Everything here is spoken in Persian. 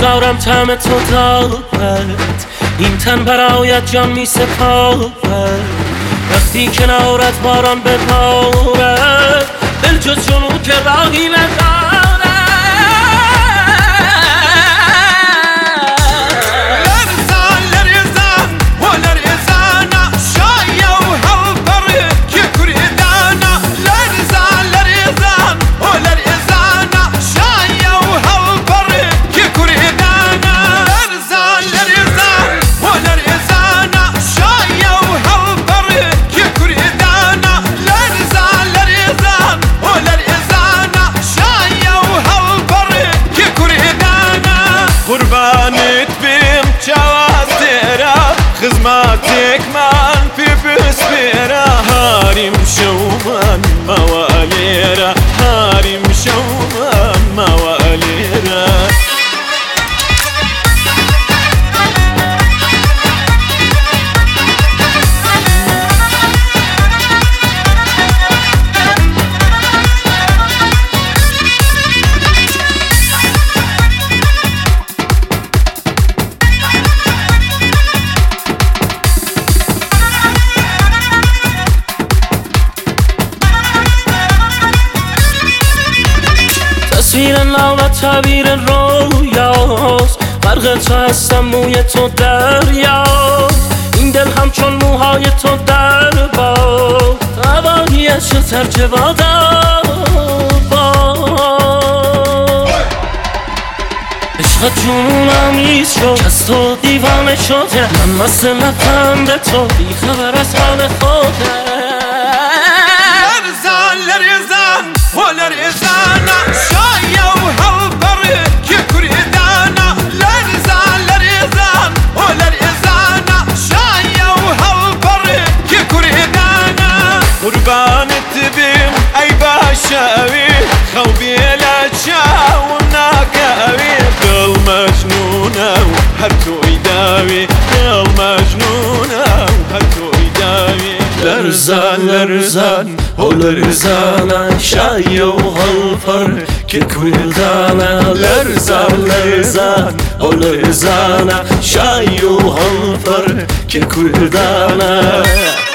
دارم طعم تو دارد، این تن برایت جان می سپارد. وقتی کنارت باران ببارد، دل جز جنون که راهی ندارد. قربانت بیم چاوازتێرە خزماتێکمان پێ بسپێرە هاریم شەومان ماوە لێرە هاریم شەومان ماوە لێرە تصویر ناله تعبیر رویاست، غرق تو هستم موی تو دریاست. این دل همچون موهای تو در باد، هوایش ترک عشق جنونم ریز شد، از تو دیوانه شده. من مست لبخند تو، بی خبر از حال خوده. لرزان لرزان و لرزانا شایە و هەڵبەڕێ کێ کوردانە لەرزان لەرزان و لەرزانە شایە و هەڵبەڕێ کێ کوردانە قوربانت بیم ئەی باشەوی خەو بێ لە چاوم ناکەوی دڵ مەجنونە و هەر تۆی داوی دڵ مەجنونە و هەر تۆی داوی لرزان لرزان و لرزانە شایە و هەڵپەڕ کە کوردانە. لرزان لرزان و لرزانە شایە و هەڵپەڕ کە کوردانە.